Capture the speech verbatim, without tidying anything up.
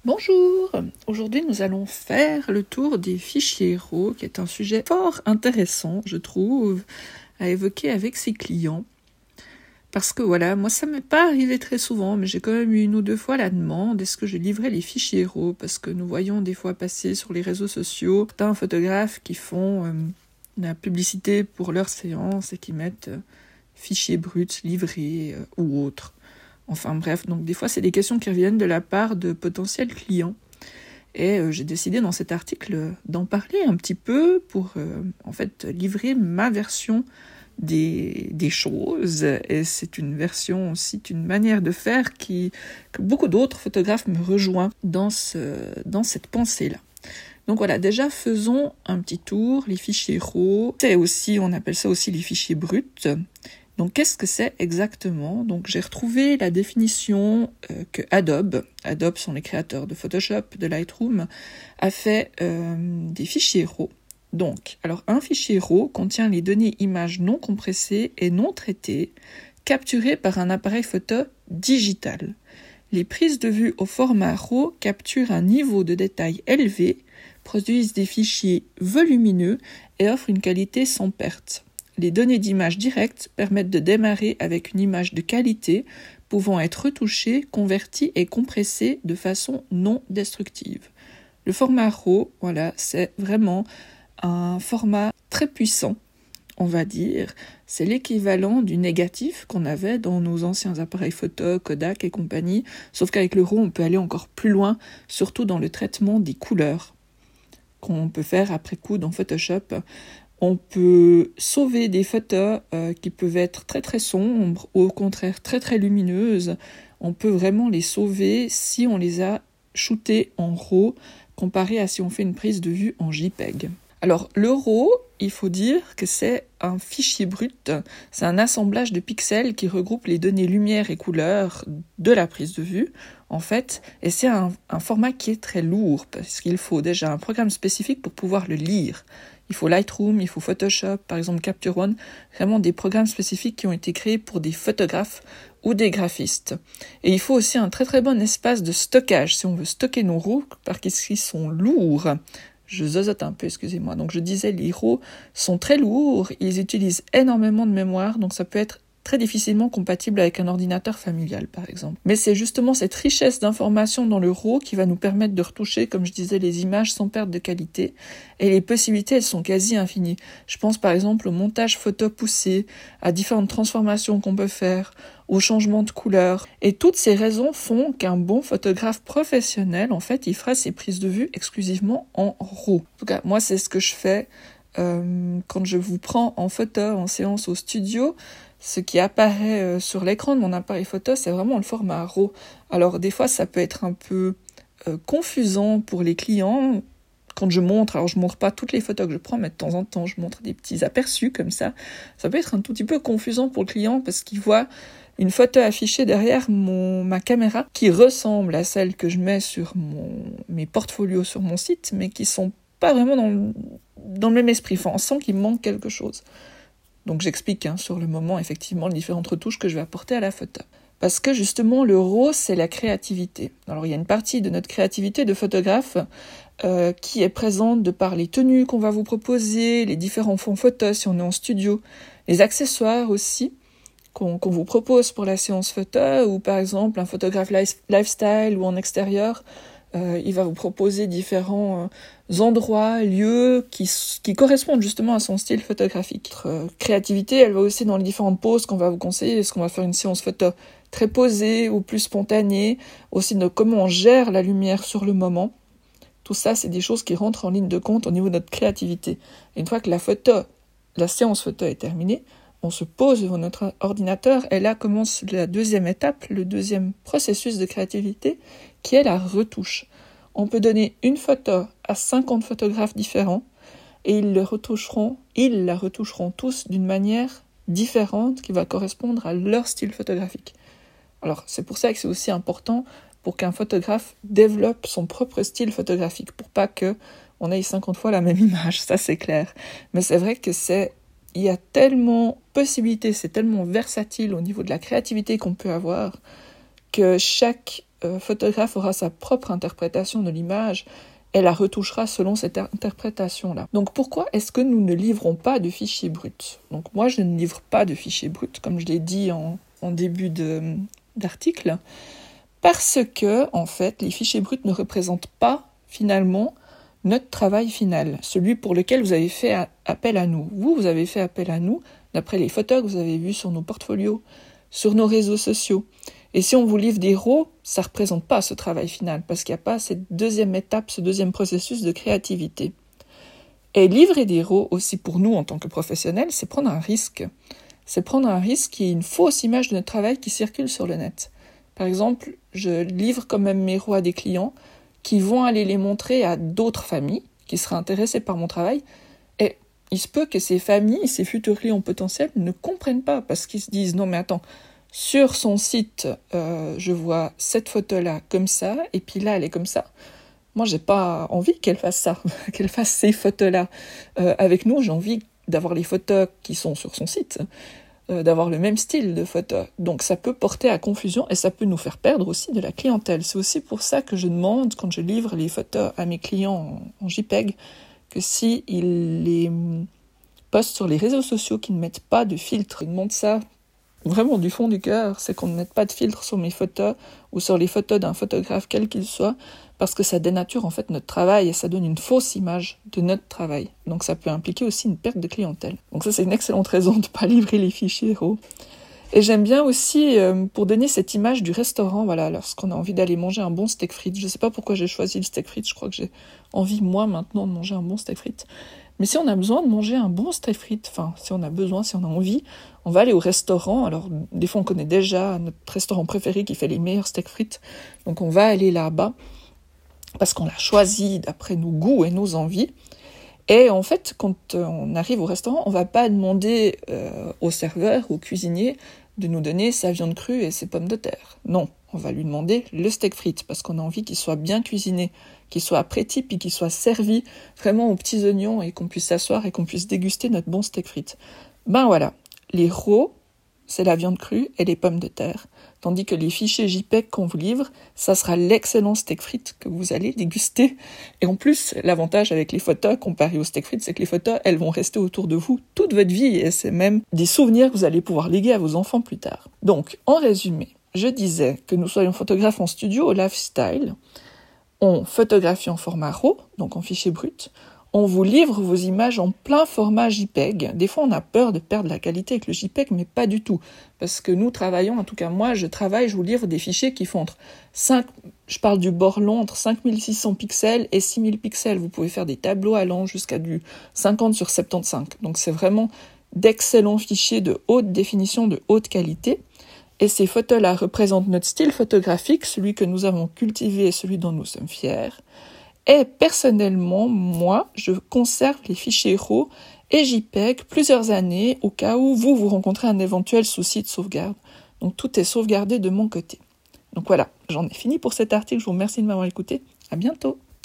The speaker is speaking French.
Bonjour, aujourd'hui nous allons faire le tour des fichiers R A W, qui est un sujet fort intéressant, je trouve, à évoquer avec ses clients. Parce que voilà, moi ça m'est pas arrivé très souvent, mais j'ai quand même eu une ou deux fois la demande, est-ce que je livrais les fichiers R A W? Parce que nous voyons des fois passer sur les réseaux sociaux certains photographes qui font euh, la publicité pour leurs séances et qui mettent euh, fichiers bruts livrés euh, ou autres. Enfin bref, donc des fois c'est des questions qui reviennent de la part de potentiels clients. Et euh, j'ai décidé dans cet article d'en parler un petit peu pour euh, en fait livrer ma version des, des choses. Et c'est une version aussi, une manière de faire qui, que beaucoup d'autres photographes me rejoignent dans, ce, dans cette pensée-là. Donc voilà, déjà faisons un petit tour, les fichiers R A W. C'est aussi, on appelle ça aussi les fichiers bruts. Donc, qu'est-ce que c'est exactement? Donc, j'ai retrouvé la définition euh, que Adobe, Adobe sont les créateurs de Photoshop, de Lightroom, a fait euh, des fichiers R A W. Donc, alors un fichier R A W contient les données images non compressées et non traitées, capturées par un appareil photo digital. Les prises de vue au format R A W capturent un niveau de détail élevé, produisent des fichiers volumineux et offrent une qualité sans perte. Les données d'image directes permettent de démarrer avec une image de qualité, pouvant être retouchée, convertie et compressée de façon non destructive. Le format R A W, voilà, c'est vraiment un format très puissant, on va dire. C'est l'équivalent du négatif qu'on avait dans nos anciens appareils photo, Kodak et compagnie, sauf qu'avec le R A W, on peut aller encore plus loin, surtout dans le traitement des couleurs qu'on peut faire après coup dans Photoshop. On peut sauver des photos euh, qui peuvent être très très sombres ou au contraire très très lumineuses. On peut vraiment les sauver si on les a shootées en R A W comparé à si on fait une prise de vue en JPEG. Alors le R A W, il faut dire que c'est un fichier brut, c'est un assemblage de pixels qui regroupe les données lumière et couleur de la prise de vue, en fait, et c'est un, un format qui est très lourd, parce qu'il faut déjà un programme spécifique pour pouvoir le lire. Il faut Lightroom, il faut Photoshop, par exemple Capture One, vraiment des programmes spécifiques qui ont été créés pour des photographes ou des graphistes. Et il faut aussi un très très bon espace de stockage, si on veut stocker nos R A W, parce qu'ils sont lourds. Je zozote un peu, excusez-moi. Donc je disais, les R A W sont très lourds, ils utilisent énormément de mémoire, donc ça peut être très difficilement compatible avec un ordinateur familial, par exemple. Mais c'est justement cette richesse d'informations dans le R A W qui va nous permettre de retoucher, comme je disais, les images sans perte de qualité. Et les possibilités, elles sont quasi infinies. Je pense par exemple au montage photo poussé, à différentes transformations qu'on peut faire, au changement de couleur. Et toutes ces raisons font qu'un bon photographe professionnel, en fait, il fera ses prises de vue exclusivement en R A W. En tout cas, moi, c'est ce que je fais euh, quand je vous prends en photo, en séance au studio. Ce qui apparaît euh, sur l'écran de mon appareil photo, c'est vraiment le format R A W. Alors, des fois, ça peut être un peu euh, confusant pour les clients. Quand je montre, alors je montre pas toutes les photos que je prends, mais de temps en temps, je montre des petits aperçus comme ça. Ça peut être un tout petit peu confusant pour le client parce qu'il voit une photo affichée derrière mon, ma caméra qui ressemble à celle que je mets sur mon, mes portfolios sur mon site, mais qui sont pas vraiment dans le, dans le même esprit. Enfin, on sent qu'il manque quelque chose. Donc j'explique hein, sur le moment, effectivement, les différentes retouches que je vais apporter à la photo. Parce que justement, le R A W, c'est la créativité. Alors il y a une partie de notre créativité de photographe euh, qui est présente de par les tenues qu'on va vous proposer, les différents fonds photos si on est en studio, les accessoires aussi qu'on, qu'on vous propose pour la séance photo, ou par exemple un photographe life, lifestyle ou en extérieur, euh, il va vous proposer différents euh, endroits, lieux qui, qui correspondent justement à son style photographique. Notre euh, créativité, elle va aussi dans les différentes poses qu'on va vous conseiller. Est-ce qu'on va faire une séance photo très posée ou plus spontanée? Aussi de comment on gère la lumière sur le moment. Tout ça, c'est des choses qui rentrent en ligne de compte au niveau de notre créativité. Et une fois que la photo, la séance photo est terminée, on se pose devant notre ordinateur et là commence la deuxième étape, le deuxième processus de créativité, qui est la retouche. On peut donner une photo à cinquante photographes différents et ils le retoucheront, ils la retoucheront tous d'une manière différente qui va correspondre à leur style photographique. Alors c'est pour ça que c'est aussi important pour qu'un photographe développe son propre style photographique, pour pas que on ait cinquante fois la même image, ça c'est clair. Mais c'est vrai que c'est il y a tellement de possibilités, c'est tellement versatile au niveau de la créativité qu'on peut avoir, que chaque euh, photographe aura sa propre interprétation de l'image, elle la retouchera selon cette interprétation-là. Donc pourquoi est-ce que nous ne livrons pas de fichiers bruts ? Donc moi, je ne livre pas de fichiers bruts, comme je l'ai dit en, en début de, d'article, parce que, en fait, les fichiers bruts ne représentent pas, finalement, notre travail final, celui pour lequel vous avez fait appel à nous. Vous, vous avez fait appel à nous, d'après les photos que vous avez vues sur nos portfolios, sur nos réseaux sociaux. Et si on vous livre des raws, ça ne représente pas ce travail final, parce qu'il n'y a pas cette deuxième étape, ce deuxième processus de créativité. Et livrer des raws, aussi pour nous en tant que professionnels, c'est prendre un risque. C'est prendre un risque qu'il y ait une fausse image de notre travail qui circule sur le net. Par exemple, je livre quand même mes raws à des clients qui vont aller les montrer à d'autres familles qui seraient intéressées par mon travail. Et il se peut que ces familles, ces futurs clients potentiels, ne comprennent pas, parce qu'ils se disent « Non mais attends, sur son site, euh, je vois cette photo-là comme ça, et puis là, elle est comme ça. Moi, j'ai pas envie qu'elle fasse ça, qu'elle fasse ces photos-là. Euh, avec nous, j'ai envie d'avoir les photos qui sont sur son site, euh, d'avoir le même style de photo. Donc, ça peut porter à confusion et ça peut nous faire perdre aussi de la clientèle. C'est aussi pour ça que je demande, quand je livre les photos à mes clients en, en JPEG, que s'ils les postent sur les réseaux sociaux, qu'ils ne mettent pas de filtre. Je demande ça vraiment du fond du cœur, c'est qu'on ne mette pas de filtre sur mes photos ou sur les photos d'un photographe quel qu'il soit, parce que ça dénature en fait notre travail et ça donne une fausse image de notre travail. Donc ça peut impliquer aussi une perte de clientèle. Donc ça, c'est une excellente raison de ne pas livrer les fichiers raws. Et j'aime bien aussi, euh, pour donner cette image du restaurant, voilà, lorsqu'on a envie d'aller manger un bon steak frites. Je ne sais pas pourquoi j'ai choisi le steak frites, je crois que j'ai envie, moi, maintenant, de manger un bon steak frites. Mais si on a besoin de manger un bon steak frites, enfin, si on a besoin, si on a envie, on va aller au restaurant. Alors, des fois, on connaît déjà notre restaurant préféré qui fait les meilleurs steak frites. Donc, on va aller là-bas parce qu'on l'a choisi d'après nos goûts et nos envies. Et en fait, quand on arrive au restaurant, on va pas demander euh, au serveur, au cuisinier, de nous donner sa viande crue et ses pommes de terre. Non, on va lui demander le steak frites parce qu'on a envie qu'il soit bien cuisiné, qu'il soit appréti, puis qu'il soit servi vraiment aux petits oignons et qu'on puisse s'asseoir et qu'on puisse déguster notre bon steak frites. Ben voilà, les raws, c'est la viande crue et les pommes de terre. Tandis que les fichiers JPEG qu'on vous livre, ça sera l'excellent steak frites que vous allez déguster. Et en plus, l'avantage avec les photos comparé au steak frites, c'est que les photos, elles vont rester autour de vous toute votre vie. Et c'est même des souvenirs que vous allez pouvoir léguer à vos enfants plus tard. Donc, en résumé, je disais que nous soyons photographes en studio au lifestyle, on photographie en format RAW, donc en fichier brut, on vous livre vos images en plein format JPEG. Des fois, on a peur de perdre la qualité avec le JPEG, mais pas du tout. Parce que nous travaillons, en tout cas moi, je travaille, je vous livre des fichiers qui font entre cinq, je parle du bord long, entre cinq mille six cents pixels et six mille pixels. Vous pouvez faire des tableaux allant jusqu'à du cinquante sur soixante-quinze. Donc c'est vraiment d'excellents fichiers de haute définition, de haute qualité. Et ces photos-là représentent notre style photographique, celui que nous avons cultivé et celui dont nous sommes fiers. Et personnellement, moi, je conserve les fichiers RAW et JPEG plusieurs années au cas où vous, vous rencontrez un éventuel souci de sauvegarde. Donc tout est sauvegardé de mon côté. Donc voilà, j'en ai fini pour cet article. Je vous remercie de m'avoir écouté. À bientôt.